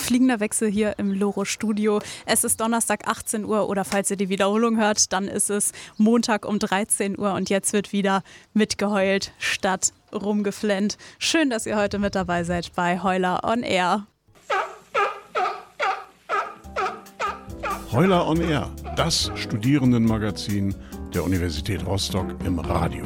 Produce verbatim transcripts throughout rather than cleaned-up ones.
fliegender Wechsel hier im Loro-Studio. Es ist Donnerstag achtzehn Uhr oder falls ihr die Wiederholung hört, dann ist es Montag um dreizehn Uhr und jetzt wird wieder mitgeheult statt rumgeflennt. Schön, dass ihr heute mit dabei seid bei Heuler on Air. Heuler on Air, das Studierendenmagazin der Universität Rostock im Radio.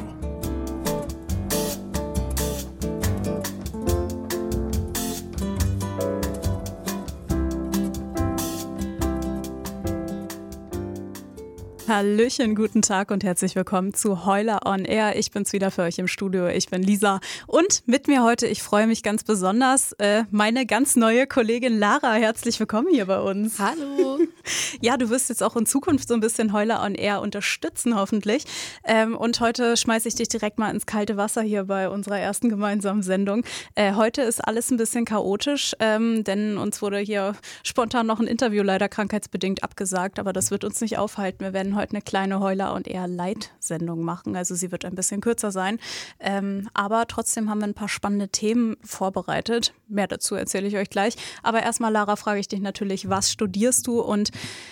Hallöchen, guten Tag und herzlich willkommen zu Heuler on Air. Ich bin's wieder für euch im Studio, ich bin Lisa und mit mir heute, ich freue mich ganz besonders, äh, meine ganz neue Kollegin Lara. Herzlich willkommen hier bei uns. Hallo. Ja, du wirst jetzt auch in Zukunft so ein bisschen Heuler on Air unterstützen, hoffentlich. Ähm, und heute schmeiße ich dich direkt mal ins kalte Wasser hier bei unserer ersten gemeinsamen Sendung. Äh, heute ist alles ein bisschen chaotisch, ähm, denn uns wurde hier spontan noch ein Interview leider krankheitsbedingt abgesagt, aber das wird uns nicht aufhalten. Wir werden heute eine kleine Heuler- und eher Light-Sendung machen. Also sie wird ein bisschen kürzer sein. Ähm, aber trotzdem haben wir ein paar spannende Themen vorbereitet. Mehr dazu erzähle ich euch gleich. Aber erstmal, Lara, frage ich dich natürlich, was studierst du? Und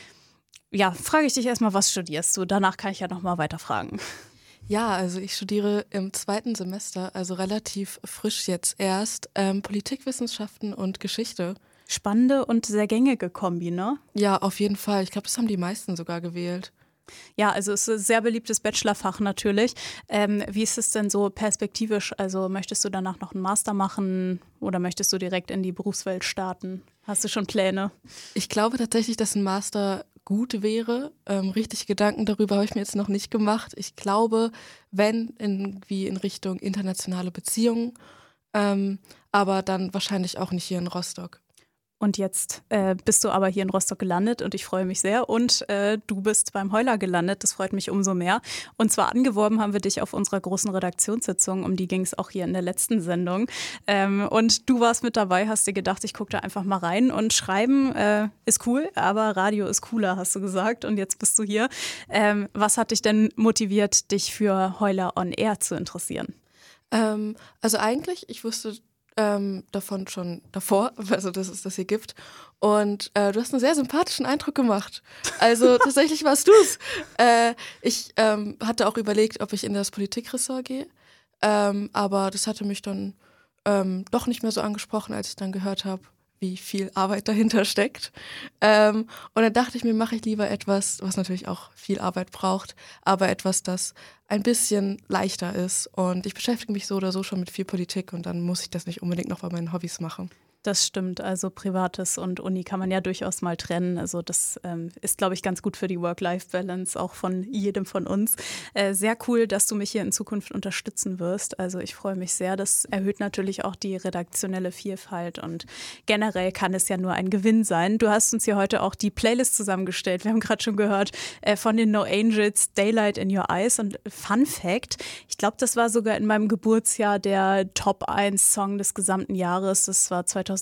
ja, frage ich dich erstmal, was studierst du? Danach kann ich ja nochmal weiterfragen. Ja, also ich studiere im zweiten Semester, also relativ frisch jetzt erst, ähm, Politikwissenschaften und Geschichte. Spannende und sehr gängige Kombi, ne? Ja, auf jeden Fall. Ich glaube, das haben die meisten sogar gewählt. Ja, also es ist ein sehr beliebtes Bachelorfach natürlich. Ähm, wie ist es denn so perspektivisch? Also möchtest du danach noch einen Master machen oder möchtest du direkt in die Berufswelt starten? Hast du schon Pläne? Ich glaube tatsächlich, dass ein Master gut wäre. Ähm, richtig Gedanken darüber habe ich mir jetzt noch nicht gemacht. Ich glaube, wenn irgendwie in Richtung internationale Beziehungen, ähm, aber dann wahrscheinlich auch nicht hier in Rostock. Und jetzt äh, bist du aber hier in Rostock gelandet und ich freue mich sehr. Und äh, du bist beim Heuler gelandet, das freut mich umso mehr. Und zwar angeworben haben wir dich auf unserer großen Redaktionssitzung, um die ging es auch hier in der letzten Sendung. Ähm, und du warst mit dabei, hast dir gedacht, ich gucke da einfach mal rein. Und schreiben äh, ist cool, aber Radio ist cooler, hast du gesagt. Und jetzt bist du hier. Ähm, was hat dich denn motiviert, dich für Heuler on Air zu interessieren? Ähm, also eigentlich, ich wusste Ähm, davon schon davor, also dass es das hier gibt. Und äh, du hast einen sehr sympathischen Eindruck gemacht. Also tatsächlich warst du's. Äh, ich ähm, hatte auch überlegt, ob ich in das Politikressort gehe. Ähm, aber das hatte mich dann ähm, doch nicht mehr so angesprochen, als ich dann gehört habe, wie viel Arbeit dahinter steckt. Ähm, und dann dachte ich mir, mache ich lieber etwas, was natürlich auch viel Arbeit braucht, aber etwas, das ein bisschen leichter ist. Und ich beschäftige mich so oder so schon mit viel Politik und dann muss ich das nicht unbedingt noch bei meinen Hobbys machen. Das stimmt, also Privates und Uni kann man ja durchaus mal trennen. Also das ähm, ist, glaube ich, ganz gut für die Work-Life-Balance, auch von jedem von uns. Äh, sehr cool, dass du mich hier in Zukunft unterstützen wirst. Also ich freue mich sehr. Das erhöht natürlich auch die redaktionelle Vielfalt und generell kann es ja nur ein Gewinn sein. Du hast uns hier heute auch die Playlist zusammengestellt. Wir haben gerade schon gehört äh, von den No Angels, Daylight in Your Eyes. Und Fun Fact, ich glaube, das war sogar in meinem Geburtsjahr der Top eins Song des gesamten Jahres. Das war zweitausendeins.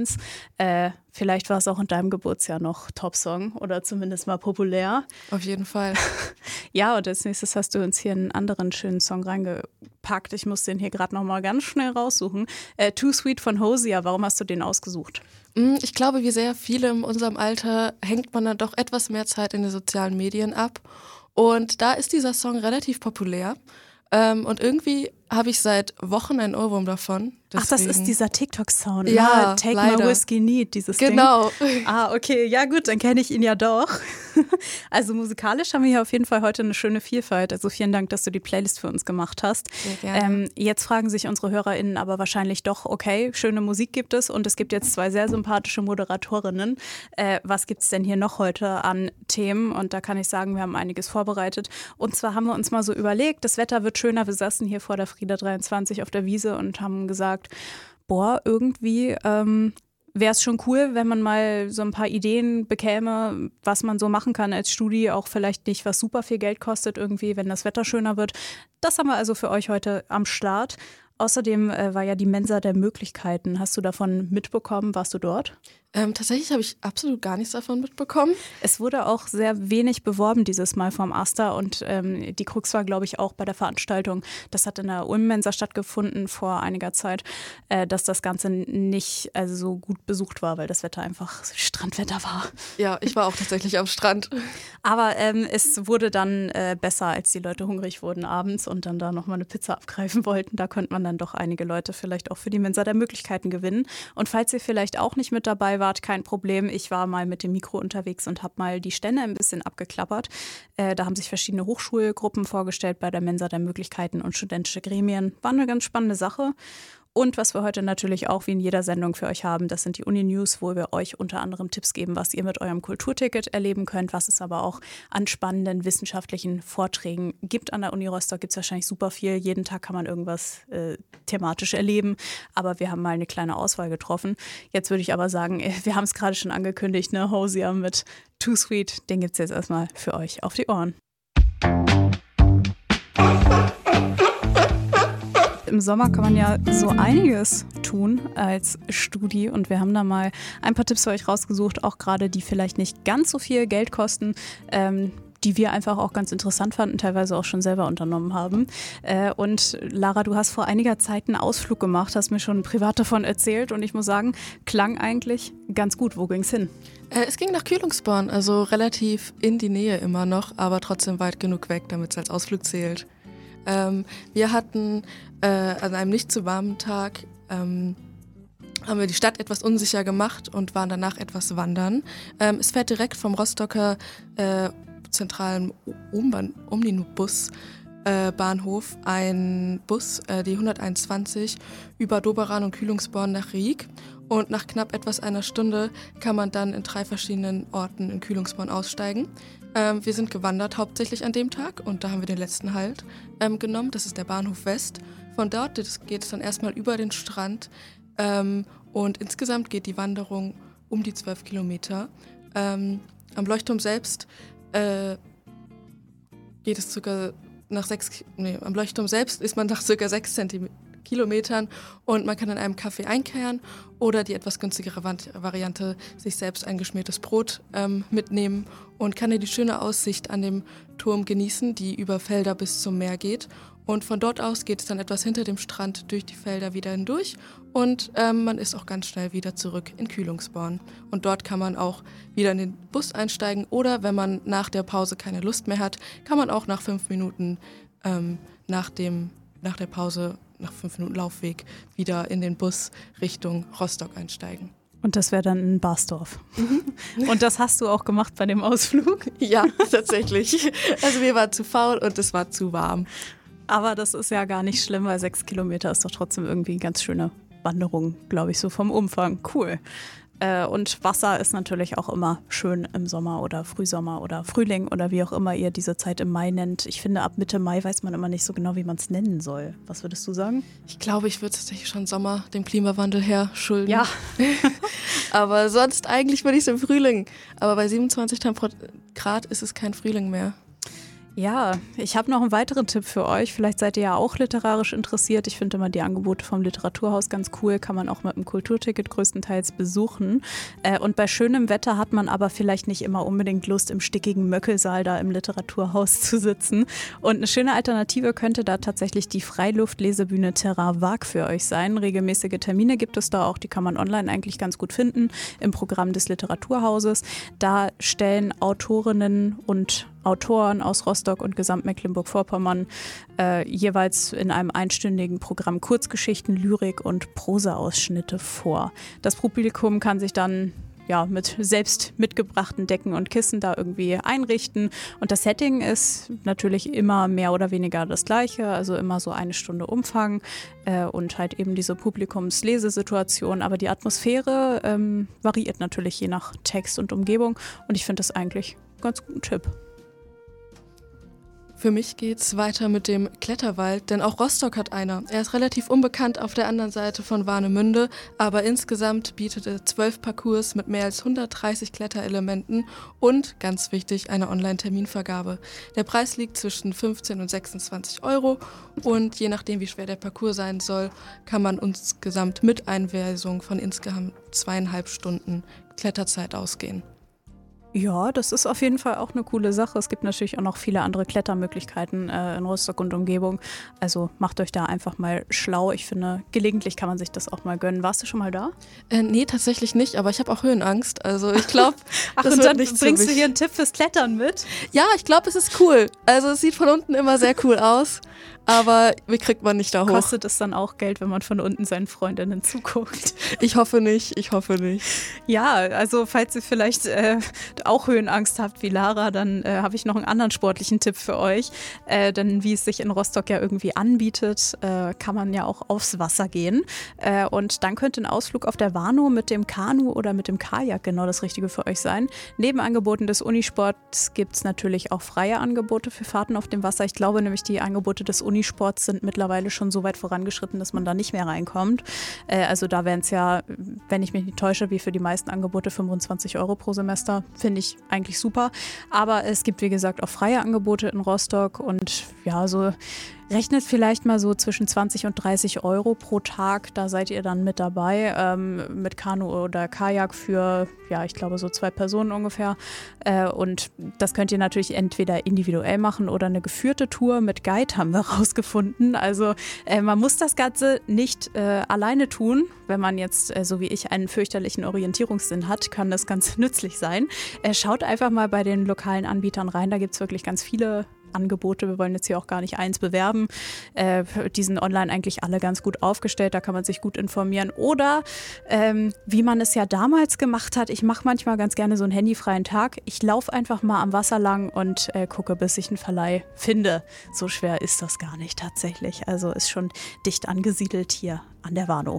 Äh, vielleicht war es auch in deinem Geburtsjahr noch Top-Song oder zumindest mal populär. Auf jeden Fall. Ja, und als nächstes hast du uns hier einen anderen schönen Song reingepackt. Ich muss den hier gerade noch mal ganz schnell raussuchen. Äh, Too Sweet von Hosea, warum hast du den ausgesucht? Ich glaube, wie sehr viele in unserem Alter hängt man dann doch etwas mehr Zeit in den sozialen Medien ab. Und da ist dieser Song relativ populär. Ähm, und irgendwie habe ich seit Wochen einen Ohrwurm davon. Deswegen. Ach, das ist dieser TikTok-Sound. Ja, ah, Take leider. My Whiskey Neat, dieses genau. Ding. Genau. Ah, okay. Ja gut, dann kenne ich ihn ja doch. Also musikalisch haben wir hier auf jeden Fall heute eine schöne Vielfalt. Also vielen Dank, dass du die Playlist für uns gemacht hast. Sehr gerne. Ähm, jetzt fragen sich unsere HörerInnen aber wahrscheinlich doch, okay, schöne Musik gibt es und es gibt jetzt zwei sehr sympathische Moderatorinnen. Äh, was gibt es denn hier noch heute an Themen? Und da kann ich sagen, wir haben einiges vorbereitet. Und zwar haben wir uns mal so überlegt, das Wetter wird schöner. Wir saßen hier vor der Frieda dreiundzwanzig auf der Wiese und haben gesagt, boah, irgendwie ähm, wäre es schon cool, wenn man mal so ein paar Ideen bekäme, was man so machen kann als Studi, auch vielleicht nicht, was super viel Geld kostet irgendwie, wenn das Wetter schöner wird. Das haben wir also für euch heute am Start. Außerdem äh, war ja die Mensa der Möglichkeiten. Hast du davon mitbekommen? Warst du dort? Ähm, tatsächlich habe ich absolut gar nichts davon mitbekommen. Es wurde auch sehr wenig beworben dieses Mal vom AStA und ähm, die Krux war, glaube ich, auch bei der Veranstaltung. Das hat in der Ulm-Mensa stattgefunden vor einiger Zeit, äh, dass das Ganze nicht also so gut besucht war, weil das Wetter einfach Strandwetter war. Ja, ich war auch tatsächlich am Strand. Aber ähm, es wurde dann äh, besser, als die Leute hungrig wurden abends und dann da nochmal eine Pizza abgreifen wollten. Da konnte man dann doch einige Leute vielleicht auch für die Mensa der Möglichkeiten gewinnen. Und falls ihr vielleicht auch nicht mit dabei wart, kein Problem. Ich war mal mit dem Mikro unterwegs und habe mal die Stände ein bisschen abgeklappert. Äh, da haben sich verschiedene Hochschulgruppen vorgestellt bei der Mensa der Möglichkeiten und studentische Gremien. War eine ganz spannende Sache. Und was wir heute natürlich auch wie in jeder Sendung für euch haben, das sind die Uni-News, wo wir euch unter anderem Tipps geben, was ihr mit eurem Kulturticket erleben könnt, was es aber auch an spannenden wissenschaftlichen Vorträgen gibt. An der Uni Rostock gibt es wahrscheinlich super viel. Jeden Tag kann man irgendwas äh, thematisch erleben. Aber wir haben mal eine kleine Auswahl getroffen. Jetzt würde ich aber sagen, wir haben es gerade schon angekündigt, ne? Hosier mit Too Sweet. Den gibt es jetzt erstmal für euch auf die Ohren. Im Sommer kann man ja so einiges tun als Studi und wir haben da mal ein paar Tipps für euch rausgesucht, auch gerade die vielleicht nicht ganz so viel Geld kosten, ähm, die wir einfach auch ganz interessant fanden, teilweise auch schon selber unternommen haben. Äh, und Lara, du hast vor einiger Zeit einen Ausflug gemacht, hast mir schon privat davon erzählt und ich muss sagen, klang eigentlich ganz gut. Wo ging's hin? Äh, es ging nach Kühlungsborn, also relativ in die Nähe immer noch, aber trotzdem weit genug weg, damit es als Ausflug zählt. Ähm, wir hatten äh, an einem nicht zu warmen Tag ähm, haben wir die Stadt etwas unsicher gemacht und waren danach etwas wandern. Ähm, es fährt direkt vom Rostocker äh, zentralen Umbahn, Omnibus äh, Bahnhof ein Bus, äh, die hunderteinundzwanzig, über Doberan und Kühlungsborn nach Rieg. Und nach knapp etwas einer Stunde kann man dann in drei verschiedenen Orten in Kühlungsborn aussteigen. Ähm, wir sind gewandert hauptsächlich an dem Tag und da haben wir den letzten Halt ähm, genommen. Das ist der Bahnhof West. Von dort geht es dann erstmal über den Strand ähm, und insgesamt geht die Wanderung um die zwölf Kilometer. Ähm, am Leuchtturm selbst äh, geht es circa nach sechs, nee, am Leuchtturm selbst ist man nach circa sechs Kilometern und man kann in einem Café einkehren oder die etwas günstigere Variante sich selbst ein geschmiertes Brot ähm, mitnehmen und kann hier die schöne Aussicht an dem Turm genießen, die über Felder bis zum Meer geht. Und von dort aus geht es dann etwas hinter dem Strand durch die Felder wieder hindurch und ähm, man ist auch ganz schnell wieder zurück in Kühlungsborn. Und dort kann man auch wieder in den Bus einsteigen oder wenn man nach der Pause keine Lust mehr hat, kann man auch nach fünf Minuten ähm, nach, dem, nach der Pause, nach fünf Minuten Laufweg, wieder in den Bus Richtung Rostock einsteigen. Und das wäre dann in Barsdorf. Mhm. Und das hast du auch gemacht bei dem Ausflug? Ja, tatsächlich. Also wir waren zu faul und es war zu warm. Aber das ist ja gar nicht schlimm, weil sechs Kilometer ist doch trotzdem irgendwie eine ganz schöne Wanderung, glaube ich, so vom Umfang. Cool. Äh, und Wasser ist natürlich auch immer schön im Sommer oder Frühsommer oder Frühling oder wie auch immer ihr diese Zeit im Mai nennt. Ich finde, ab Mitte Mai weiß man immer nicht so genau, wie man es nennen soll. Was würdest du sagen? Ich glaube, ich würde tatsächlich schon Sommer dem Klimawandel her schulden. Ja. Aber sonst eigentlich würde ich es im Frühling. Aber bei siebenundzwanzig Grad ist es kein Frühling mehr. Ja, ich habe noch einen weiteren Tipp für euch. Vielleicht seid ihr ja auch literarisch interessiert. Ich finde immer die Angebote vom Literaturhaus ganz cool. Kann man auch mit einem Kulturticket größtenteils besuchen. Äh, und bei schönem Wetter hat man aber vielleicht nicht immer unbedingt Lust, im stickigen Möckelsaal da im Literaturhaus zu sitzen. Und eine schöne Alternative könnte da tatsächlich die Freiluftlesebühne Terrain Vague für euch sein. Regelmäßige Termine gibt es da auch. Die kann man online eigentlich ganz gut finden im Programm des Literaturhauses. Da stellen Autorinnen und Autoren aus Rostock und Gesamt-Mecklenburg-Vorpommern äh, jeweils in einem einstündigen Programm Kurzgeschichten, Lyrik und Prosa-Ausschnitte vor. Das Publikum kann sich dann ja, mit selbst mitgebrachten Decken und Kissen da irgendwie einrichten. Und das Setting ist natürlich immer mehr oder weniger das gleiche, also immer so eine Stunde Umfang äh, und halt eben diese Publikumslesesituation. Aber die Atmosphäre ähm, variiert natürlich je nach Text und Umgebung und ich finde das eigentlich einen ganz guten Tipp. Für mich geht's weiter mit dem Kletterwald, denn auch Rostock hat einer. Er ist relativ unbekannt auf der anderen Seite von Warnemünde, aber insgesamt bietet er zwölf Parcours mit mehr als hundertdreißig Kletterelementen und, ganz wichtig, eine Online-Terminvergabe. Der Preis liegt zwischen fünfzehn und sechsundzwanzig Euro und je nachdem, wie schwer der Parcours sein soll, kann man insgesamt mit Einweisung von insgesamt zweieinhalb Stunden Kletterzeit ausgehen. Ja, das ist auf jeden Fall auch eine coole Sache. Es gibt natürlich auch noch viele andere Klettermöglichkeiten äh, in Rostock und Umgebung. Also macht euch da einfach mal schlau. Ich finde, gelegentlich kann man sich das auch mal gönnen. Warst du schon mal da? Äh, nee, tatsächlich nicht, aber ich habe auch Höhenangst. Also ich glaube, Ach, das und wird dann nichts für bringst du mich. hier einen Tipp fürs Klettern mit? Ja, ich glaube, es ist cool. Also es sieht von unten immer sehr cool aus, aber wie kriegt man nicht da hoch? Kostet es dann auch Geld, wenn man von unten seinen Freundinnen zuguckt? Ich hoffe nicht, ich hoffe nicht. Ja, also falls ihr vielleicht äh, auch Höhenangst habt wie Lara, dann äh, habe ich noch einen anderen sportlichen Tipp für euch. Äh, denn wie es sich in Rostock ja irgendwie anbietet, äh, kann man ja auch aufs Wasser gehen. Äh, und dann könnte ein Ausflug auf der Warnow mit dem Kanu oder mit dem Kajak genau das Richtige für euch sein. Neben Angeboten des Unisports gibt es natürlich auch freie Angebote für Fahrten auf dem Wasser. Ich glaube nämlich, die Angebote des Unisports sind mittlerweile schon so weit vorangeschritten, dass man da nicht mehr reinkommt. Äh, also da wären es ja, wenn ich mich nicht täusche, wie für die meisten Angebote fünfundzwanzig Euro pro Semester. Finde ich eigentlich super. Aber es gibt, wie gesagt, auch freie Angebote in Rostock und ja, so rechnet vielleicht mal so zwischen zwanzig und dreißig Euro pro Tag. Da seid ihr dann mit dabei, ähm, mit Kanu oder Kajak für, ja, ich glaube so zwei Personen ungefähr. Äh, und das könnt ihr natürlich entweder individuell machen oder eine geführte Tour mit Guide haben wir rausgefunden. Also äh, man muss das Ganze nicht äh, alleine tun. Wenn man jetzt, äh, so wie ich, einen fürchterlichen Orientierungssinn hat, kann das ganz nützlich sein. Äh, schaut einfach mal bei den lokalen Anbietern rein. Da gibt es wirklich ganz viele Angebote. Wir wollen jetzt hier auch gar nicht eins bewerben. Äh, die sind online eigentlich alle ganz gut aufgestellt. Da kann man sich gut informieren. Oder ähm, wie man es ja damals gemacht hat. Ich mache manchmal ganz gerne so einen handyfreien Tag. Ich laufe einfach mal am Wasser lang und äh, gucke, bis ich einen Verleih finde. So schwer ist das gar nicht tatsächlich. Also ist schon dicht angesiedelt hier an der Warnow.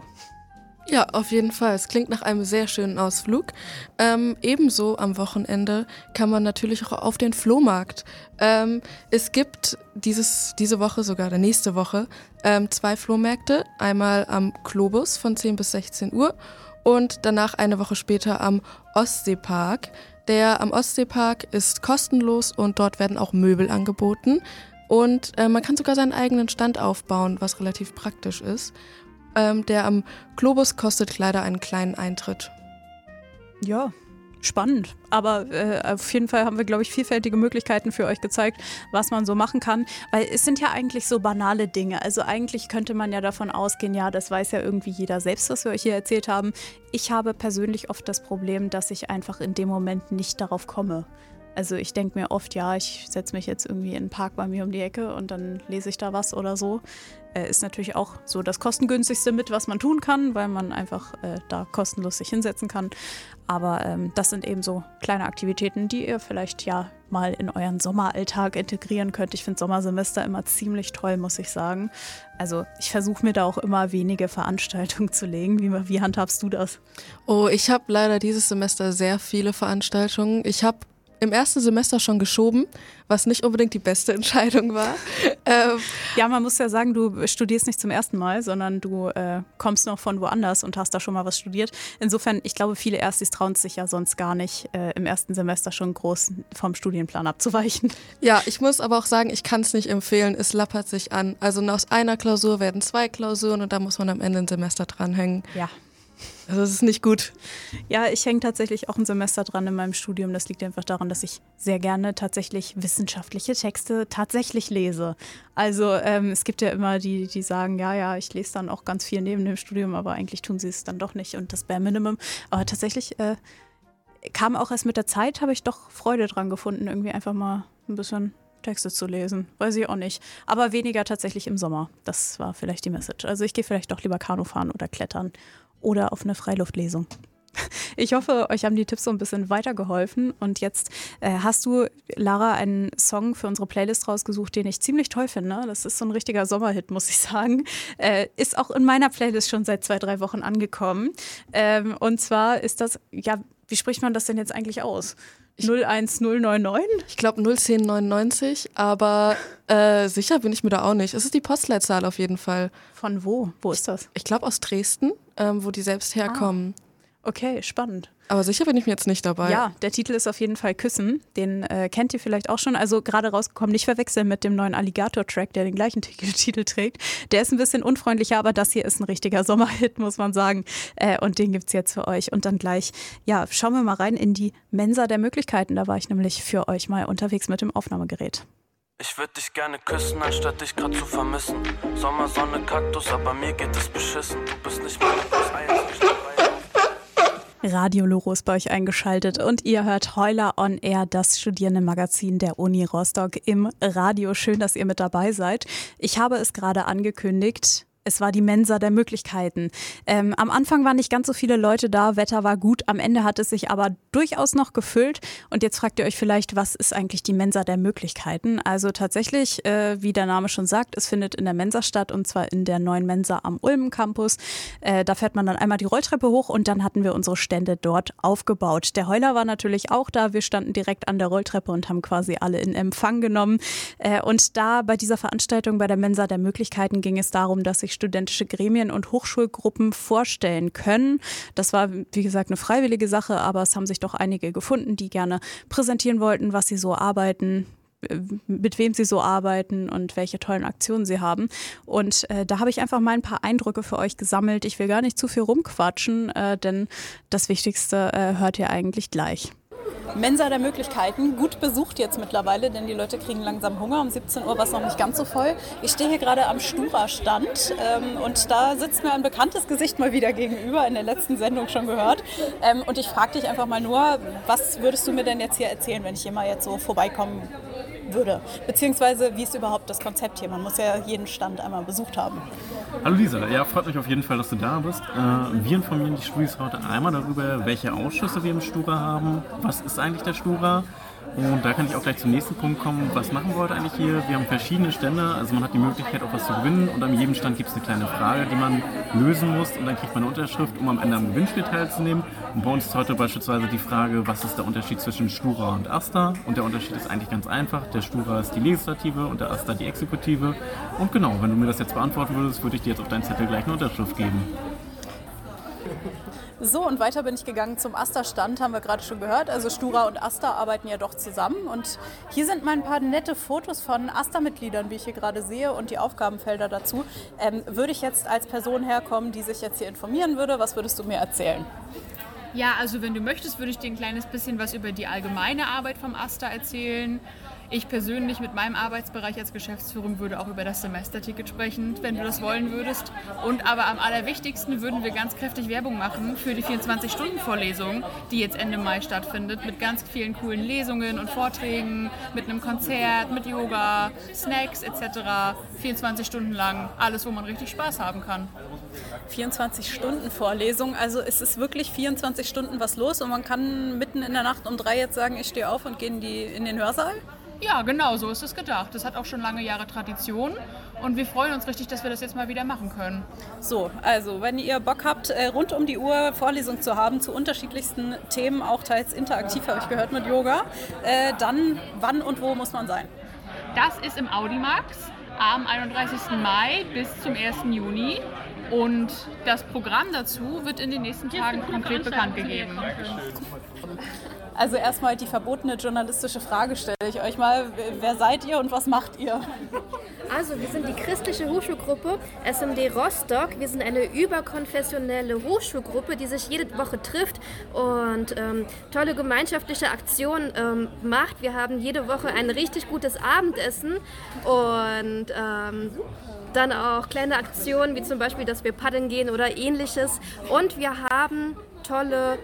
Ja, auf jeden Fall. Es klingt nach einem sehr schönen Ausflug. Ähm, ebenso am Wochenende kann man natürlich auch auf den Flohmarkt. Ähm, es gibt dieses, diese Woche, sogar der nächste Woche, ähm, zwei Flohmärkte. Einmal am Globus von zehn bis sechzehn Uhr und danach eine Woche später am Ostseepark. Der am Ostseepark ist kostenlos und dort werden auch Möbel angeboten. Und äh, man kann sogar seinen eigenen Stand aufbauen, was relativ praktisch ist. Ähm, der am Globus kostet leider einen kleinen Eintritt. Ja, spannend. Aber äh, auf jeden Fall haben wir, glaube ich, vielfältige Möglichkeiten für euch gezeigt, was man so machen kann. Weil es sind ja eigentlich so banale Dinge. Also eigentlich könnte man ja davon ausgehen, ja, das weiß ja irgendwie jeder selbst, was wir euch hier erzählt haben. Ich habe persönlich oft das Problem, dass ich einfach in dem Moment nicht darauf komme. Also ich denke mir oft, ja, ich setze mich jetzt irgendwie in den Park bei mir um die Ecke und dann lese ich da was oder so. Äh, ist natürlich auch so das kostengünstigste mit, was man tun kann, weil man einfach äh, da kostenlos sich hinsetzen kann. Aber ähm, das sind eben so kleine Aktivitäten, die ihr vielleicht ja mal in euren Sommeralltag integrieren könnt. Ich finde Sommersemester immer ziemlich toll, muss ich sagen. Also ich versuche mir da auch immer wenige Veranstaltungen zu legen. Wie, wie handhabst du das? Oh, ich habe leider dieses Semester sehr viele Veranstaltungen. Ich habe im ersten Semester schon geschoben, was nicht unbedingt die beste Entscheidung war. ähm, ja, man muss ja sagen, du studierst nicht zum ersten Mal, sondern du äh, kommst noch von woanders und hast da schon mal was studiert. Insofern, ich glaube, viele Erstis trauen sich ja sonst gar nicht, äh, im ersten Semester schon groß vom Studienplan abzuweichen. Ja, ich muss aber auch sagen, ich kann es nicht empfehlen. Es lappert sich an. Also aus einer Klausur werden zwei Klausuren und da muss man am Ende ein Semester dranhängen. Ja. Also das ist nicht gut. Ja, ich hänge tatsächlich auch ein Semester dran in meinem Studium. Das liegt einfach daran, dass ich sehr gerne tatsächlich wissenschaftliche Texte tatsächlich lese. Also ähm, es gibt ja immer die, die sagen, ja, ja, ich lese dann auch ganz viel neben dem Studium, aber eigentlich tun sie es dann doch nicht und das Bare Minimum. Aber tatsächlich äh, kam auch erst mit der Zeit, habe ich doch Freude dran gefunden, irgendwie einfach mal ein bisschen Texte zu lesen. Weiß ich auch nicht. Aber weniger tatsächlich im Sommer. Das war vielleicht die Message. Also ich gehe vielleicht doch lieber Kanu fahren oder klettern. Oder auf eine Freiluftlesung. Ich hoffe, euch haben die Tipps so ein bisschen weitergeholfen. Und jetzt äh, hast du, Lara, einen Song für unsere Playlist rausgesucht, den ich ziemlich toll finde. Das ist so ein richtiger Sommerhit, muss ich sagen. Äh, ist auch in meiner Playlist schon seit zwei, drei Wochen angekommen. Ähm, und zwar ist das, ja, wie spricht man das denn jetzt eigentlich aus? null eins null neun neun? Ich glaube null zehn neunundneunzig, aber äh, sicher bin ich mir da auch nicht. Es ist die Postleitzahl auf jeden Fall. Von wo? Wo ist das? Ich, ich glaube aus Dresden, ähm, wo die selbst herkommen. Ah. Okay, spannend. Aber sicher bin ich mir jetzt nicht dabei. Ja, der Titel ist auf jeden Fall Küssen. Den äh, kennt ihr vielleicht auch schon. Also gerade rausgekommen, nicht verwechseln mit dem neuen Alligator-Track, der den gleichen Titel trägt. Der ist ein bisschen unfreundlicher, aber das hier ist ein richtiger Sommerhit, muss man sagen. Äh, und den gibt's jetzt für euch. Und dann gleich, ja, schauen wir mal rein in die Mensa der Möglichkeiten. Da war ich nämlich für euch mal unterwegs mit dem Aufnahmegerät. Ich würd dich gerne küssen, anstatt dich grad zu vermissen. Sommer, Sonne, Kaktus, aber mir geht es beschissen. Du bist nicht meine Plus eins, nicht dabei. Radio Loro ist bei euch eingeschaltet und ihr hört Heuler on Air, das Studierendenmagazin der Uni Rostock im Radio. Schön, dass ihr mit dabei seid. Ich habe es gerade angekündigt. Es war die Mensa der Möglichkeiten. Ähm, am Anfang waren nicht ganz so viele Leute da, Wetter war gut, am Ende hat es sich aber durchaus noch gefüllt. Und jetzt fragt ihr euch vielleicht, was ist eigentlich die Mensa der Möglichkeiten? Also tatsächlich, äh, wie der Name schon sagt, es findet in der Mensa statt und zwar in der neuen Mensa am Ulm Campus. Äh, da fährt man dann einmal die Rolltreppe hoch und dann hatten wir unsere Stände dort aufgebaut. Der Heuler war natürlich auch da, wir standen direkt an der Rolltreppe und haben quasi alle in Empfang genommen. Äh, und da bei dieser Veranstaltung bei der Mensa der Möglichkeiten ging es darum, dass sich studentische Gremien und Hochschulgruppen vorstellen können. Das war, wie gesagt, eine freiwillige Sache, aber es haben sich doch einige gefunden, die gerne präsentieren wollten, was sie so arbeiten, mit wem sie so arbeiten und welche tollen Aktionen sie haben. Und äh, da habe ich einfach mal ein paar Eindrücke für euch gesammelt. Ich will gar nicht zu viel rumquatschen, äh, denn das Wichtigste äh, hört ihr eigentlich gleich. Mensa der Möglichkeiten, gut besucht jetzt mittlerweile, denn die Leute kriegen langsam Hunger. Um siebzehn Uhr war es noch nicht ganz so voll. Ich stehe hier gerade am Stura-Stand ähm, und da sitzt mir ein bekanntes Gesicht mal wieder gegenüber, in der letzten Sendung schon gehört. Ähm, und ich frage dich einfach mal nur, was würdest du mir denn jetzt hier erzählen, wenn ich hier mal jetzt so vorbeikommen würde? Beziehungsweise, wie ist überhaupt das Konzept hier? Man muss ja jeden Stand einmal besucht haben. Hallo Lisa, ja, freut mich auf jeden Fall, dass du da bist. Äh, wir informieren die Studis heute einmal darüber, welche Ausschüsse wir im Stura haben. Was ist eigentlich der Stura? Und da kann ich auch gleich zum nächsten Punkt kommen. Was machen wir heute eigentlich hier? Wir haben verschiedene Stände, also man hat die Möglichkeit, auch was zu gewinnen. Und an jedem Stand gibt es eine kleine Frage, die man lösen muss. Und dann kriegt man eine Unterschrift, um am Ende am Gewinnspiel teilzunehmen. Und bei uns ist heute beispielsweise die Frage, was ist der Unterschied zwischen Stura und AStA? Und der Unterschied ist eigentlich ganz einfach. Der Stura ist die Legislative und der AStA die Exekutive. Und genau, wenn du mir das jetzt beantworten würdest, würde ich dir jetzt auf deinen Zettel gleich eine Unterschrift geben. So, und weiter bin ich gegangen zum AStA-Stand, haben wir gerade schon gehört. Also Stura und AStA arbeiten ja doch zusammen. Und hier sind mal ein paar nette Fotos von AStA-Mitgliedern, wie ich hier gerade sehe, und die Aufgabenfelder dazu. Ähm, würde ich jetzt als Person herkommen, die sich jetzt hier informieren würde, was würdest du mir erzählen? Ja, also wenn du möchtest, würde ich dir ein kleines bisschen was über die allgemeine Arbeit vom AStA erzählen. Ich persönlich mit meinem Arbeitsbereich als Geschäftsführung würde auch über das Semesterticket sprechen, wenn du das wollen würdest. Und aber am allerwichtigsten würden wir ganz kräftig Werbung machen für die vierundzwanzig-Stunden-Vorlesung, die jetzt Ende Mai stattfindet, mit ganz vielen coolen Lesungen und Vorträgen, mit einem Konzert, mit Yoga, Snacks et cetera. vierundzwanzig Stunden lang, alles, wo man richtig Spaß haben kann. vierundzwanzig Stunden Vorlesung, also es ist wirklich vierundzwanzig Stunden was los und man kann mitten in der Nacht um drei jetzt sagen, ich stehe auf und gehe in, die, in den Hörsaal? Ja, genau, so ist es gedacht. Das hat auch schon lange Jahre Tradition und wir freuen uns richtig, dass wir das jetzt mal wieder machen können. So, also wenn ihr Bock habt, rund um die Uhr Vorlesungen zu haben zu unterschiedlichsten Themen, auch teils interaktiv, habe ich gehört, mit Yoga, dann wann und wo muss man sein? Das ist im Audimax am einunddreißigsten Mai bis zum ersten Juni. Und das Programm dazu wird in den nächsten Tagen konkret bekannt gegeben. Also erstmal die verbotene journalistische Frage stelle ich euch mal. Wer seid ihr und was macht ihr? Also wir sind die christliche Hochschulgruppe S M D Rostock. Wir sind eine überkonfessionelle Hochschulgruppe, die sich jede Woche trifft und ähm, tolle gemeinschaftliche Aktionen ähm, macht. Wir haben jede Woche ein richtig gutes Abendessen und ähm, dann auch kleine Aktionen, wie zum Beispiel, dass wir paddeln gehen oder ähnliches. Und wir haben tolle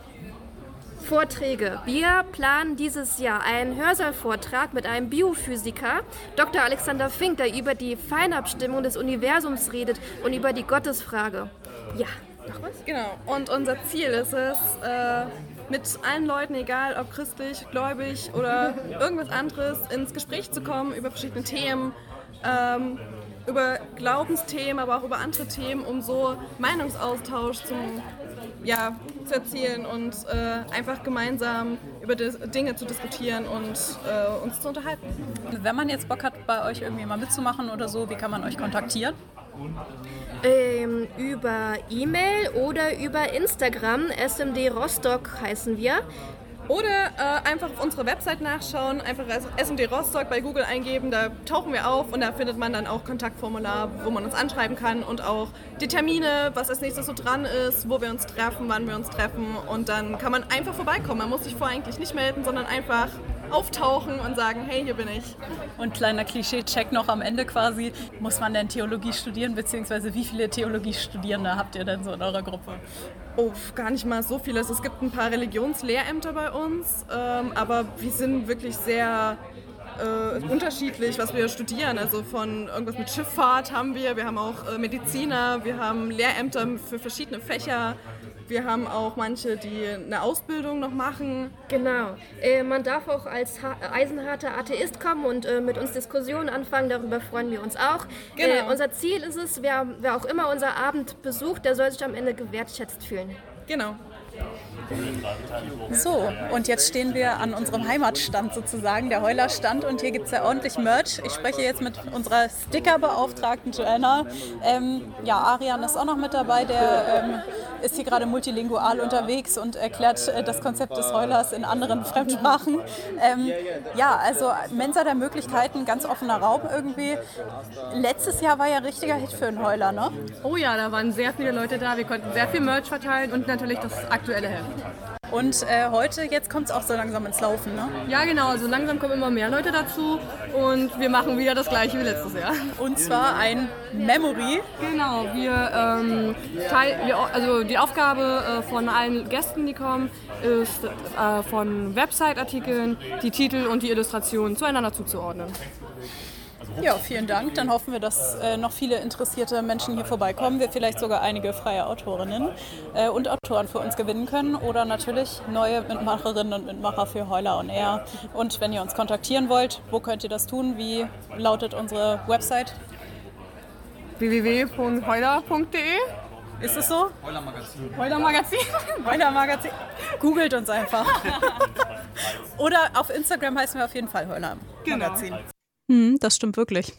Vorträge. Wir planen dieses Jahr einen Hörsaalvortrag mit einem Biophysiker, Doktor Alexander Fink, der über die Feinabstimmung des Universums redet und über die Gottesfrage. Ja, Ach was? Genau. Und unser Ziel ist es, äh, mit allen Leuten, egal ob christlich, gläubig oder irgendwas anderes, ins Gespräch zu kommen über verschiedene Themen, ähm, über Glaubensthemen, aber auch über andere Themen, um so Meinungsaustausch zum, ja, zu erzielen und äh, einfach gemeinsam über die Dinge zu diskutieren und äh, uns zu unterhalten. Wenn man jetzt Bock hat, bei euch irgendwie mal mitzumachen oder so, wie kann man euch kontaktieren? Ähm, über E-Mail oder über Instagram. S M D Rostock heißen wir. Oder äh, einfach auf unsere Website nachschauen, einfach S M D Rostock bei Google eingeben, da tauchen wir auf und da findet man dann auch Kontaktformular, wo man uns anschreiben kann und auch die Termine, was als nächstes so dran ist, wo wir uns treffen, wann wir uns treffen und dann kann man einfach vorbeikommen. Man muss sich vorher eigentlich nicht melden, sondern einfach auftauchen und sagen, hey, hier bin ich. Und kleiner Klischee-Check noch am Ende quasi, muss man denn Theologie studieren, beziehungsweise wie viele Theologiestudierende habt ihr denn so in eurer Gruppe? Oh, gar nicht mal so vieles. Es gibt ein paar Religionslehrämter bei uns, ähm, aber wir sind wirklich sehr äh, unterschiedlich, was wir studieren. Also von irgendwas mit Schifffahrt haben wir, wir haben auch äh, Mediziner, wir haben Lehrämter für verschiedene Fächer. Wir haben auch manche, die eine Ausbildung noch machen. Genau. Äh, man darf auch als ha- eisenharter Atheist kommen und äh, mit uns Diskussionen anfangen. Darüber freuen wir uns auch. Genau. Äh, unser Ziel ist es, wer, wer auch immer unser Abend besucht, der soll sich am Ende gewertschätzt fühlen. Genau. So, und jetzt stehen wir an unserem Heimatstand sozusagen, der Heuler-Stand, und hier gibt es ja ordentlich Merch. Ich spreche jetzt mit unserer Stickerbeauftragten Joanna. Ähm, ja, Arian ist auch noch mit dabei, der ähm, ist hier gerade multilingual unterwegs und erklärt äh, das Konzept des Heulers in anderen Fremdsprachen. Ähm, ja, also Mensa der Möglichkeiten, ganz offener Raum irgendwie. Letztes Jahr war ja ein richtiger Hit für den Heuler, ne? Oh ja, da waren sehr viele Leute da, wir konnten sehr viel Merch verteilen und natürlich das aktuelle Heft. Und äh, heute, jetzt kommt es auch so langsam ins Laufen, ne? Ja, genau, also langsam kommen immer mehr Leute dazu und wir machen wieder das Gleiche wie letztes Jahr. Und zwar ein Memory. Genau, wir, ähm, teil, wir also die Aufgabe äh, von allen Gästen, die kommen, ist äh, von Website-Artikeln die Titel und die Illustrationen zueinander zuzuordnen. Ja, vielen Dank. Dann hoffen wir, dass äh, noch viele interessierte Menschen hier vorbeikommen. Wir vielleicht sogar einige freie Autorinnen äh, und Autoren für uns gewinnen können oder natürlich neue Mitmacherinnen und Mitmacher für Heuler on Air. Und wenn ihr uns kontaktieren wollt, wo könnt ihr das tun? Wie lautet unsere Website? w w w punkt heuler punkt d e Ist es so? Heuler Magazin. Heuler Magazin. Heuler Magazin. Googelt uns einfach. Oder auf Instagram heißen wir auf jeden Fall Heuler Magazin. Genau. Hm, das stimmt wirklich.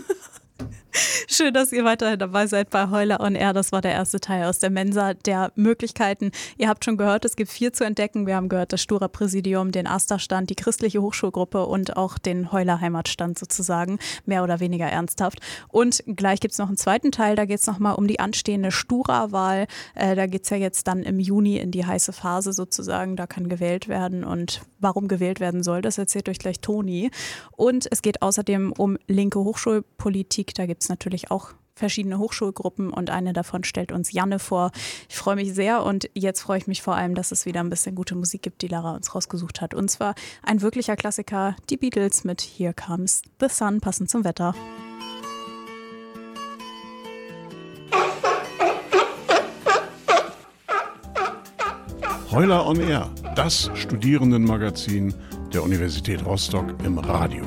Schön, dass ihr weiterhin dabei seid bei Heuler on Air. Das war der erste Teil aus der Mensa der Möglichkeiten. Ihr habt schon gehört, es gibt viel zu entdecken. Wir haben gehört, das Stura-Präsidium, den AStA-Stand, die christliche Hochschulgruppe und auch den Heuler-Heimatstand sozusagen, mehr oder weniger ernsthaft. Und gleich gibt es noch einen zweiten Teil, da geht es nochmal um die anstehende Stura-Wahl. Äh, da geht es ja jetzt dann im Juni in die heiße Phase sozusagen. Da kann gewählt werden und warum gewählt werden soll, das erzählt euch gleich Toni. Und es geht außerdem um linke Hochschulpolitik. Da gibt es natürlich auch verschiedene Hochschulgruppen und eine davon stellt uns Janne vor. Ich freue mich sehr und jetzt freue ich mich vor allem, dass es wieder ein bisschen gute Musik gibt, die Lara uns rausgesucht hat. Und zwar ein wirklicher Klassiker, die Beatles mit Here Comes the Sun, passend zum Wetter. Heuler on Air, das Studierendenmagazin der Universität Rostock im Radio.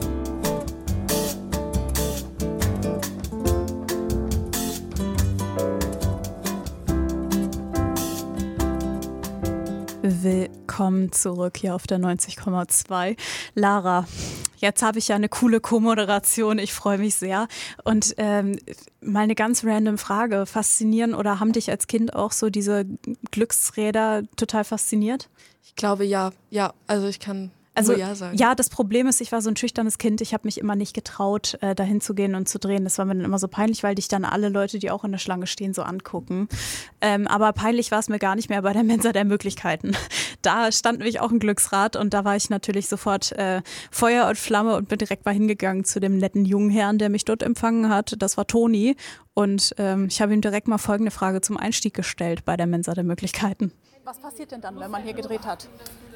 Willkommen zurück hier auf der neunzig Komma zwei. Lara, jetzt habe ich ja eine coole Co-Moderation. Ich freue mich sehr. Und ähm, mal eine ganz random Frage. Faszinieren oder haben dich als Kind auch so diese Glücksräder total fasziniert? Ich glaube ja. Ja, also ich kann Also nur ja sagen. Ja, das Problem ist, ich war so ein schüchternes Kind. Ich habe mich immer nicht getraut, äh, dahin zu gehen und zu drehen. Das war mir dann immer so peinlich, weil dich dann alle Leute, die auch in der Schlange stehen, so angucken. Ähm, aber peinlich war es mir gar nicht mehr bei der Mensa der Möglichkeiten. Da stand nämlich auch ein Glücksrad und da war ich natürlich sofort äh, Feuer und Flamme und bin direkt mal hingegangen zu dem netten jungen Herrn, der mich dort empfangen hat. Das war Toni und ähm, ich habe ihm direkt mal folgende Frage zum Einstieg gestellt bei der Mensa der Möglichkeiten. Was passiert denn dann, wenn man hier gedreht hat?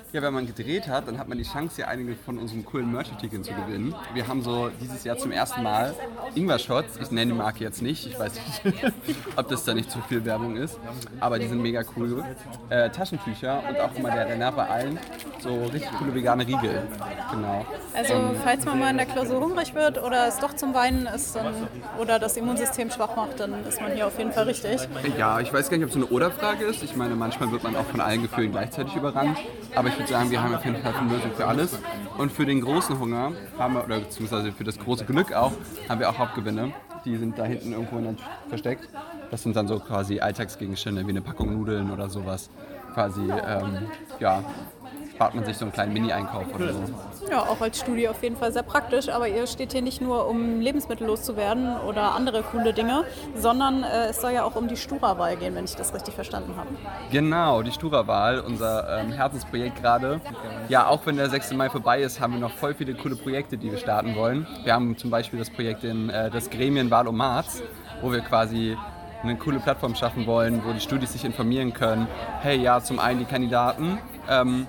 Ja, wenn man gedreht hat, dann hat man die Chance, hier einige von unseren coolen Merch-Artikeln zu gewinnen. Wir haben so dieses Jahr zum ersten Mal Ingwer-Shots, ich nenne die Marke jetzt nicht, ich weiß nicht, ob das da nicht zu viel Werbung ist, aber die sind mega cool. Äh, Taschentücher und auch immer der Renner bei allen, so richtig coole vegane Riegel, genau. Also ähm, falls man mal in der Klausur hungrig wird oder es doch zum Weinen ist dann, oder das Immunsystem schwach macht, dann ist man hier auf jeden Fall richtig. Ja, ich weiß gar nicht, ob es so eine Oder-Frage ist. Ich meine, manchmal wird man auch von allen Gefühlen gleichzeitig überrannt. Aber ich würde sagen, wir haben auf jeden Fall eine Lösung für alles. Und für den großen Hunger, haben wir, oder beziehungsweise für das große Glück auch, haben wir auch Hauptgewinne. Die sind da hinten irgendwo versteckt. Das sind dann so quasi Alltagsgegenstände wie eine Packung Nudeln oder sowas. Quasi, ähm, ja, spart man sich so einen kleinen Mini-Einkauf oder so. Ja, auch als Studie auf jeden Fall sehr praktisch, aber ihr steht hier nicht nur, um Lebensmittel loszuwerden oder andere coole Dinge, sondern äh, es soll ja auch um die Stura-Wahl gehen, wenn ich das richtig verstanden habe. Genau, die Stura-Wahl, unser ähm, Herzensprojekt gerade. Ja, auch wenn der sechste Mai vorbei ist, haben wir noch voll viele coole Projekte, die wir starten wollen. Wir haben zum Beispiel das Projekt in äh, das Gremien Wahlomat, wo wir quasi eine coole Plattform schaffen wollen, wo die Studis sich informieren können. Hey, ja, zum einen die Kandidaten, ähm,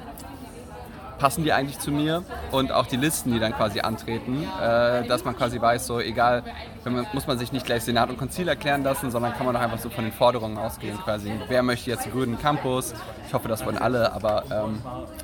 passen die eigentlich zu mir, und auch die Listen, die dann quasi antreten, äh, dass man quasi weiß, so egal, wenn man, muss man sich nicht gleich Senat und Konzil erklären lassen, sondern kann man doch einfach so von den Forderungen ausgehen quasi. Wer möchte jetzt einen grünen Campus? Ich hoffe, das wollen alle, aber ähm,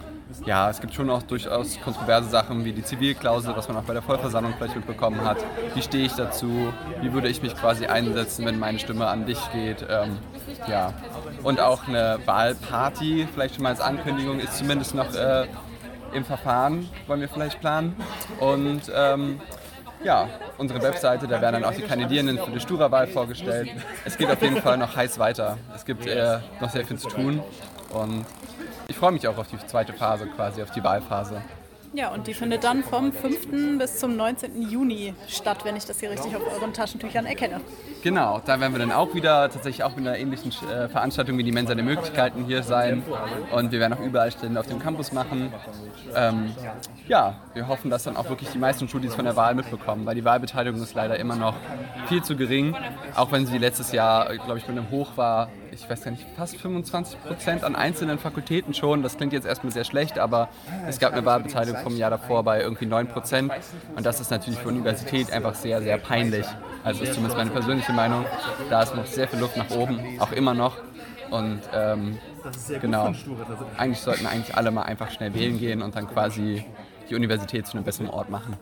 ja, es gibt schon auch durchaus kontroverse Sachen wie die Zivilklausel, was man auch bei der Vollversammlung vielleicht mitbekommen hat. Wie stehe ich dazu? Wie würde ich mich quasi einsetzen, wenn meine Stimme an dich geht? Ähm, ja. Und auch eine Wahlparty, vielleicht schon mal als Ankündigung, ist zumindest noch äh, im Verfahren, wollen wir vielleicht planen. Und ähm, ja, unsere Webseite, da werden dann auch die Kandidierenden für die Stura-Wahl vorgestellt. Es geht auf jeden Fall noch heiß weiter. Es gibt äh, noch sehr viel zu tun, und ich freue mich auch auf die zweite Phase, quasi auf die Wahlphase. Ja, und die findet dann vom fünften bis zum neunzehnten Juni statt, wenn ich das hier richtig auf euren Taschentüchern erkenne. Genau, da werden wir dann auch wieder tatsächlich auch mit einer ähnlichen äh, Veranstaltung wie die Mensa der Möglichkeiten hier sein, und wir werden auch überall Stände auf dem Campus machen. Ähm, ja, wir hoffen, dass dann auch wirklich die meisten Studis von der Wahl mitbekommen, weil die Wahlbeteiligung ist leider immer noch viel zu gering, auch wenn sie letztes Jahr, glaube ich, mit einem Hoch war, ich weiß gar nicht, fast fünfundzwanzig Prozent an einzelnen Fakultäten schon. Das klingt jetzt erstmal sehr schlecht, aber es gab eine Wahlbeteiligung vom Jahr davor bei irgendwie neun Prozent, und das ist natürlich für die Universität einfach sehr, sehr peinlich. Also das ist zumindest meine persönliche Meinung. Da ist noch sehr viel Luft nach oben, auch immer noch. Und ähm, genau, eigentlich sollten eigentlich alle mal einfach schnell wählen gehen und dann quasi die Universität zu einem besseren Ort machen.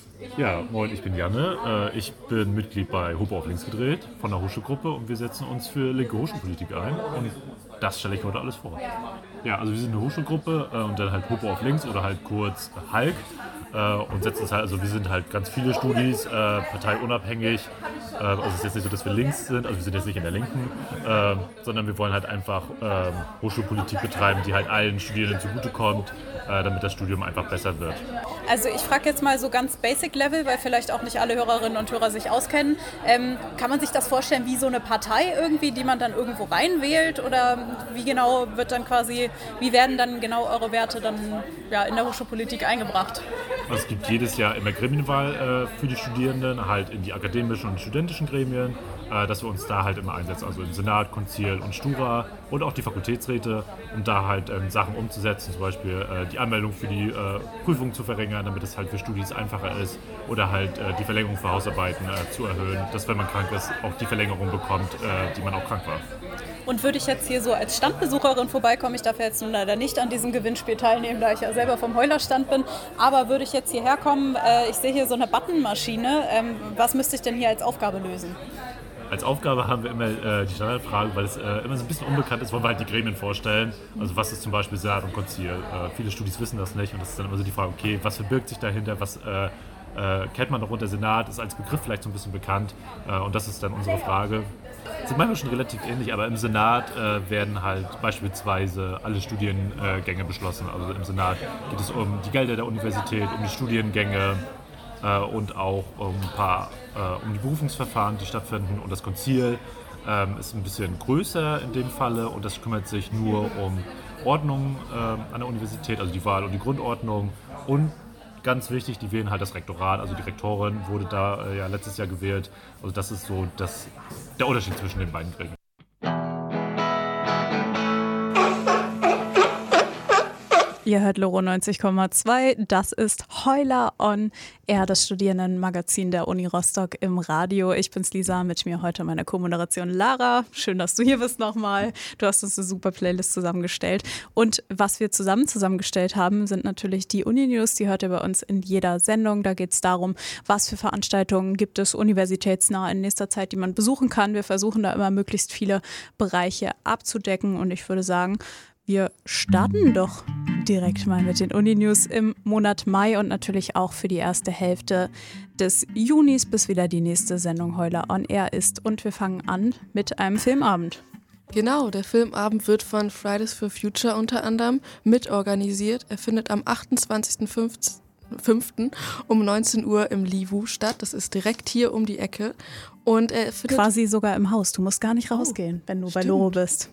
Ja, moin, ich bin Janne. Ich bin Mitglied bei Hope auf Links gedreht von der Hochschulgruppe, und wir setzen uns für linke Hochschulpolitik ein, und das stelle ich heute alles vor. Ja, also wir sind eine Hochschulgruppe und dann halt Hope auf Links oder halt kurz Hulk, und setzen es halt, also wir sind halt ganz viele Studis, parteiunabhängig, also es ist jetzt nicht so, dass wir links sind, also wir sind jetzt nicht in der Linken, sondern wir wollen halt einfach Hochschulpolitik betreiben, die halt allen Studierenden zugutekommt, damit das Studium einfach besser wird. Also ich frage jetzt mal so ganz Basic Level, weil vielleicht auch nicht alle Hörerinnen und Hörer sich auskennen. Ähm, kann man sich das vorstellen wie so eine Partei irgendwie, die man dann irgendwo reinwählt, oder wie genau wird dann quasi, wie werden dann genau eure Werte dann ja, in der Hochschulpolitik eingebracht? Also es gibt jedes Jahr immer Gremienwahl äh, für die Studierenden, halt in die akademischen und studentischen Gremien, äh, dass wir uns da halt immer einsetzen, also im Senat, Konzil und Stura und auch die Fakultätsräte, um da halt ähm, Sachen umzusetzen, zum Beispiel äh, die Anmeldung für die äh, Prüfung zu verringern, damit es halt für Studis einfacher ist, oder halt äh, die Verlängerung für Hausarbeiten äh, zu erhöhen, dass wenn man krank ist, auch die Verlängerung bekommt, äh, die man auch krank war. Und würde ich jetzt hier so als Standbesucherin vorbeikommen, ich darf jetzt nun leider nicht an diesem Gewinnspiel teilnehmen, da ich ja selber vom Heulerstand bin, aber würde ich jetzt hierher kommen, äh, ich sehe hier so eine Buttonmaschine, ähm, was müsste ich denn hier als Aufgabe lösen? Als Aufgabe haben wir immer äh, die Standardfrage, weil es äh, immer so ein bisschen unbekannt ist, wollen wir halt die Gremien vorstellen. Also was ist zum Beispiel Senat und Konzil? Äh, viele Studis wissen das nicht, und das ist dann immer so die Frage, okay, was verbirgt sich dahinter, was äh, äh, kennt man darunter? Senat ist als Begriff vielleicht so ein bisschen bekannt, äh, und das ist dann unsere Frage. Sind manchmal schon relativ ähnlich, aber im Senat äh, werden halt beispielsweise alle Studiengänge beschlossen. Also im Senat geht es um die Gelder der Universität, um die Studiengänge, äh, und auch um ein paar äh, um die Berufungsverfahren, die stattfinden. Und das Konzil ähm, ist ein bisschen größer in dem Falle, und das kümmert sich nur um Ordnung äh, an der Universität, also die Wahl und die Grundordnung. Und ganz wichtig, die wählen halt das Rektorat, also die Rektorin wurde da äh, ja letztes Jahr gewählt. Also das ist so das, der Unterschied zwischen den beiden Gremien. Ihr hört Loro neunzig Komma zwei. Das ist Heuler on Air, das Studierendenmagazin der Uni Rostock im Radio. Ich bin's Lisa, mit mir heute meine Co-Moderation Lara. Schön, dass du hier bist nochmal. Du hast uns eine super Playlist zusammengestellt. Und was wir zusammen zusammengestellt haben, sind natürlich die Uni-News. Die hört ihr bei uns in jeder Sendung. Da geht es darum, was für Veranstaltungen gibt es universitätsnah in nächster Zeit, die man besuchen kann. Wir versuchen da immer möglichst viele Bereiche abzudecken. Und ich würde sagen, wir starten doch direkt mal mit den Uni-News im Monat Mai und natürlich auch für die erste Hälfte des Junis, bis wieder die nächste Sendung Heuler on Air ist. Und wir fangen an mit einem Filmabend. Genau, der Filmabend wird von Fridays for Future unter anderem mitorganisiert. Er findet am achtundzwanzigsten fünften um neunzehn Uhr im Livu statt. Das ist direkt hier um die Ecke. Und er findet quasi sogar im Haus. Du musst gar nicht rausgehen, oh, wenn du stimmt. bei Loro bist.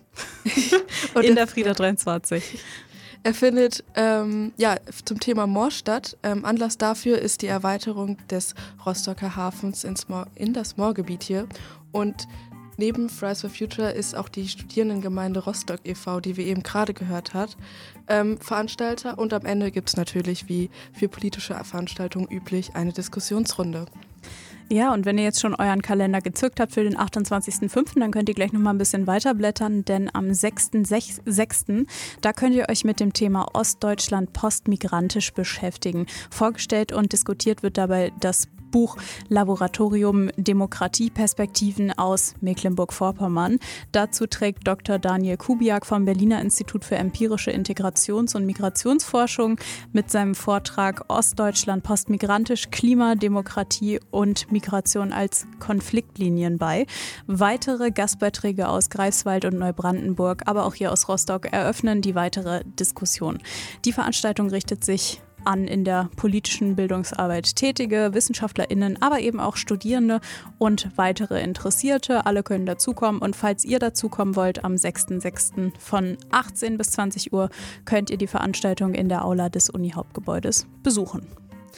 Und in der Frieda dreiundzwanzig. Er findet ähm, ja, zum Thema Moor statt. Ähm, Anlass dafür ist die Erweiterung des Rostocker Hafens ins Moor, in das Moorgebiet hier. Und neben Fridays for Future ist auch die Studierendengemeinde Rostock e V, die wir eben gerade gehört hat, ähm, Veranstalter. Und am Ende gibt es natürlich, wie für politische Veranstaltungen üblich, eine Diskussionsrunde. Ja, und wenn ihr jetzt schon euren Kalender gezückt habt für den achtundzwanzigsten fünften, dann könnt ihr gleich noch mal ein bisschen weiterblättern, denn am sechsten sechsten da könnt ihr euch mit dem Thema Ostdeutschland postmigrantisch beschäftigen. Vorgestellt und diskutiert wird dabei das Buch Laboratorium Demokratieperspektiven aus Mecklenburg-Vorpommern. Dazu trägt Doktor Daniel Kubiak vom Berliner Institut für empirische Integrations- und Migrationsforschung mit seinem Vortrag Ostdeutschland postmigrantisch, Klima, Demokratie und Migration als Konfliktlinien bei. Weitere Gastbeiträge aus Greifswald und Neubrandenburg, aber auch hier aus Rostock eröffnen die weitere Diskussion. Die Veranstaltung richtet sich an in der politischen Bildungsarbeit tätige WissenschaftlerInnen, aber eben auch Studierende und weitere Interessierte. Alle können dazukommen und falls ihr dazukommen wollt, am sechsten sechsten von achtzehn bis zwanzig Uhr könnt ihr die Veranstaltung in der Aula des Uni-Hauptgebäudes besuchen.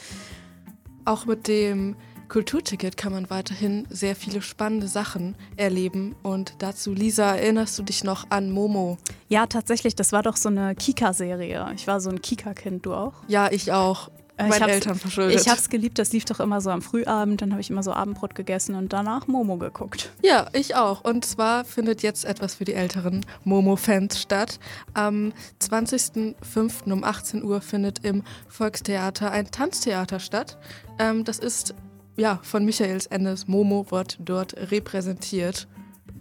Auch mit dem Kulturticket kann man weiterhin sehr viele spannende Sachen erleben. Und dazu, Lisa, erinnerst du dich noch an Momo? Ja, tatsächlich, das war doch so eine Kika-Serie. Ich war so ein Kika-Kind, du auch? Ja, ich auch. Meinen ich Eltern verschuldet. Ich hab's geliebt, das lief doch immer so am Frühabend, dann habe ich immer so Abendbrot gegessen und danach Momo geguckt. Ja, ich auch. Und zwar findet jetzt etwas für die älteren Momo-Fans statt. Am zwanzigsten fünften um achtzehn Uhr findet im Volkstheater ein Tanztheater statt. Ähm, das ist ja von Michaels Endes. Momo wird dort repräsentiert.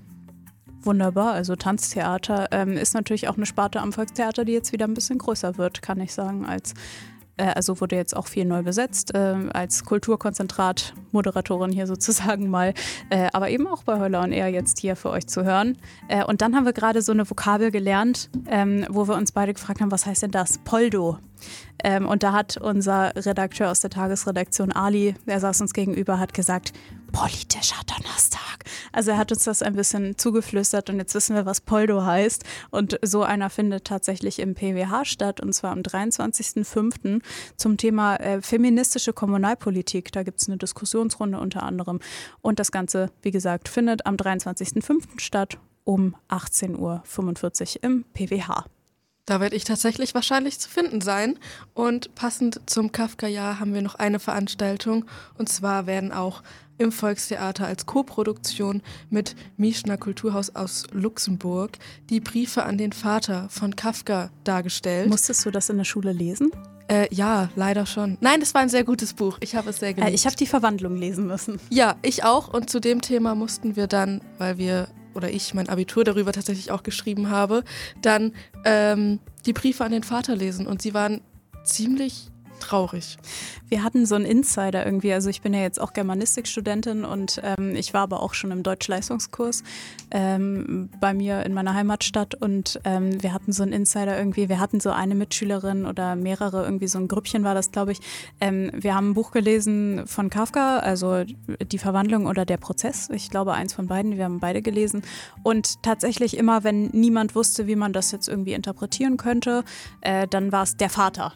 Wunderbar, also Tanztheater ähm, ist natürlich auch eine Sparte am Volkstheater, die jetzt wieder ein bisschen größer wird, kann ich sagen, als äh, also wurde jetzt auch viel neu besetzt, äh, als Kulturkonzentrat, Moderatorin hier sozusagen mal, äh, aber eben auch bei Heuler on Air jetzt hier für euch zu hören. Äh, und dann haben wir gerade so eine Vokabel gelernt, ähm, wo wir uns beide gefragt haben, was heißt denn das? Poldo. Ähm, und da hat unser Redakteur aus der Tagesredaktion Ali, der saß uns gegenüber, hat gesagt, politischer Donnerstag. Also er hat uns das ein bisschen zugeflüstert und jetzt wissen wir, was Poldo heißt. Und so einer findet tatsächlich im P W H statt und zwar am dreiundzwanzigsten fünften zum Thema äh, feministische Kommunalpolitik. Da gibt es eine Diskussionsrunde unter anderem. Und das Ganze, wie gesagt, findet am dreiundzwanzigsten fünften statt um achtzehn Uhr fünfundvierzig im P W H. Da werde ich tatsächlich wahrscheinlich zu finden sein. Und passend zum Kafka-Jahr haben wir noch eine Veranstaltung. Und zwar werden auch im Volkstheater als Koproduktion mit Mischner Kulturhaus aus Luxemburg die Briefe an den Vater von Kafka dargestellt. Musstest du das in der Schule lesen? Äh, ja, leider schon. Nein, das war ein sehr gutes Buch. Ich habe es sehr geliebt. Äh, ich habe die Verwandlung lesen müssen. Ja, ich auch. Und zu dem Thema mussten wir dann, weil wir oder ich mein Abitur darüber tatsächlich auch geschrieben habe, dann ähm, die Briefe an den Vater lesen. Und sie waren ziemlich traurig. Wir hatten so einen Insider irgendwie, also ich bin ja jetzt auch Germanistikstudentin und ähm, ich war aber auch schon im Deutschleistungskurs ähm, bei mir in meiner Heimatstadt und ähm, wir hatten so einen Insider irgendwie, wir hatten so eine Mitschülerin oder mehrere, irgendwie so ein Grüppchen war das, glaube ich. Ähm, wir haben ein Buch gelesen von Kafka, also Die Verwandlung oder Der Prozess, ich glaube eins von beiden, wir haben beide gelesen und tatsächlich immer, wenn niemand wusste, wie man das jetzt irgendwie interpretieren könnte, äh, dann war es der Vater.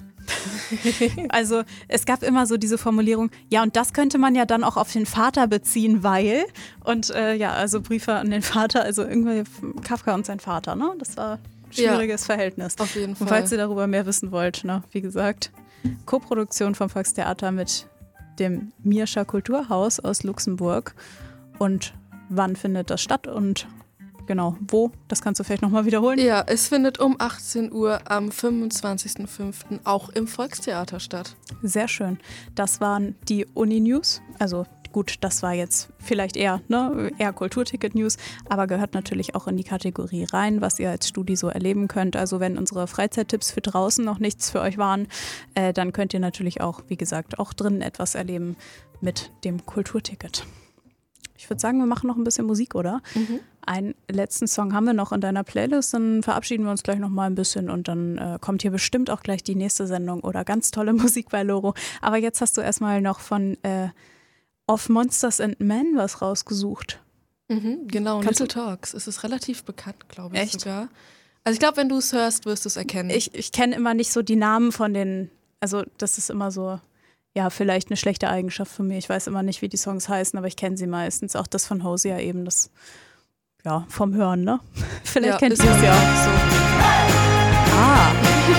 Also es gab immer so diese Formulierung, ja und das könnte man ja dann auch auf den Vater beziehen, weil und äh, ja, also Briefe an den Vater, also irgendwie Kafka und sein Vater, ne? Das war schwieriges ja, Verhältnis. Auf jeden Fall. Und falls ihr darüber mehr wissen wollt, ne, wie gesagt, Koproduktion vom Volkstheater mit dem Mirscha Kulturhaus aus Luxemburg. Und wann findet das statt und genau, wo? Das kannst du vielleicht nochmal wiederholen. Ja, es findet um achtzehn Uhr am fünfundzwanzigsten fünften auch im Volkstheater statt. Sehr schön. Das waren die Uni-News. Also gut, das war jetzt vielleicht eher, ne, eher Kulturticket-News, aber gehört natürlich auch in die Kategorie rein, was ihr als Studi so erleben könnt. Also wenn unsere Freizeittipps für draußen noch nichts für euch waren, äh, dann könnt ihr natürlich auch, wie gesagt, auch drinnen etwas erleben mit dem Kulturticket. Ich würde sagen, wir machen noch ein bisschen Musik, oder? Mhm. Einen letzten Song haben wir noch in deiner Playlist, dann verabschieden wir uns gleich noch mal ein bisschen und dann äh, kommt hier bestimmt auch gleich die nächste Sendung oder ganz tolle Musik bei Loro. Aber jetzt hast du erstmal noch von äh, Of Monsters and Men was rausgesucht. Mhm, genau, Kannst Little Talks. Es ist relativ bekannt, glaube ich. Echt? Sogar. Also ich glaube, wenn du es hörst, wirst du es erkennen. Ich, ich kenne immer nicht so die Namen von den, also das ist immer so... Ja, vielleicht eine schlechte Eigenschaft von mir. Ich weiß immer nicht, wie die Songs heißen, aber ich kenne sie meistens. Auch das von Hosea eben, das, ja, vom Hören, ne? Vielleicht ja, kennt ihr es ja auch so. Ah.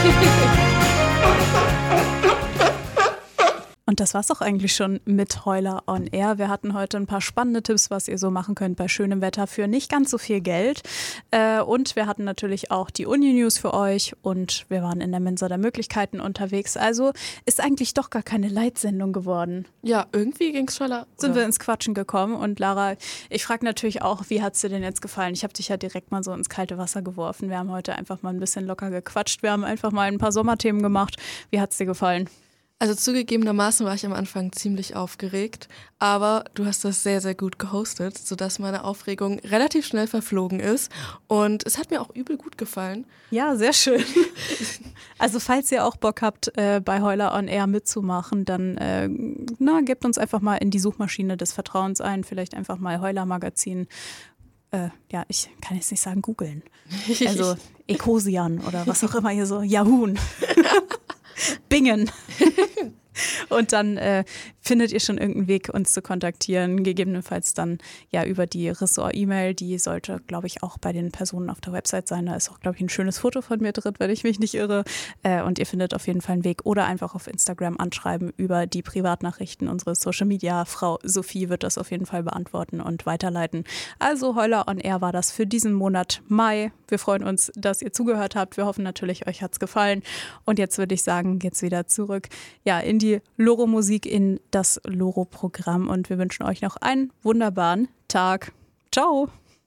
Und das war's auch eigentlich schon mit Heuler on Air. Wir hatten heute ein paar spannende Tipps, was ihr so machen könnt bei schönem Wetter für nicht ganz so viel Geld. Und wir hatten natürlich auch die Uni-News für euch und wir waren in der Mensa der Möglichkeiten unterwegs. Also ist eigentlich doch gar keine Leitsendung geworden. Ja, irgendwie ging's schneller. Sind wir ins Quatschen gekommen und Lara, ich frage natürlich auch, wie hat's dir denn jetzt gefallen? Ich habe dich ja direkt mal so ins kalte Wasser geworfen. Wir haben heute einfach mal ein bisschen locker gequatscht. Wir haben einfach mal ein paar Sommerthemen gemacht. Wie hat's dir gefallen? Also zugegebenermaßen war ich am Anfang ziemlich aufgeregt, aber du hast das sehr, sehr gut gehostet, sodass meine Aufregung relativ schnell verflogen ist und es hat mir auch übel gut gefallen. Ja, sehr schön. Also falls ihr auch Bock habt, äh, bei Heuler on Air mitzumachen, dann äh, na, gebt uns einfach mal in die Suchmaschine des Vertrauens ein, vielleicht einfach mal Heuler Magazin. Äh, ja, ich kann jetzt nicht sagen googeln. Also Ecosian oder was auch immer hier so, Yahoo. Bingen. Und dann äh, findet ihr schon irgendeinen Weg, uns zu kontaktieren. Gegebenenfalls dann ja über die Ressort-E-Mail. Die sollte, glaube ich, auch bei den Personen auf der Website sein. Da ist auch, glaube ich, ein schönes Foto von mir drin, wenn ich mich nicht irre. Äh, und ihr findet auf jeden Fall einen Weg. Oder einfach auf Instagram anschreiben über die Privatnachrichten. Unsere Social-Media-Frau Sophie wird das auf jeden Fall beantworten und weiterleiten. Also Heuler on Air war das für diesen Monat Mai. Wir freuen uns, dass ihr zugehört habt. Wir hoffen natürlich, euch hat's gefallen. Und jetzt würde ich sagen, geht's wieder zurück ja, in die Loro-Musik, in das Loro-Programm. Und wir wünschen euch noch einen wunderbaren Tag. Ciao!